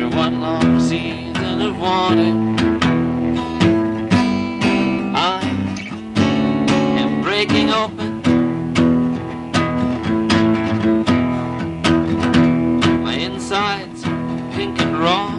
after one long season of wanting. I am breaking open. My insides pink and raw.